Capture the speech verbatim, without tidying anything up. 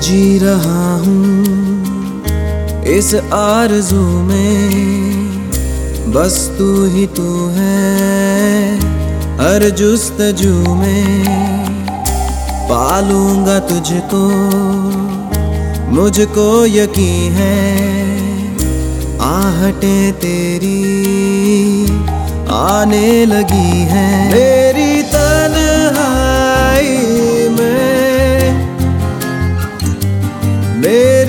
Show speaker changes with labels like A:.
A: जी रहा हूँ इस आरज़ू में, बस तू ही तू है हर जुस्तजू में। पालूंगा तुझको मुझको यकीन है, आहटें तेरी आने लगी हैं। मेरी तन्हाई में मेरी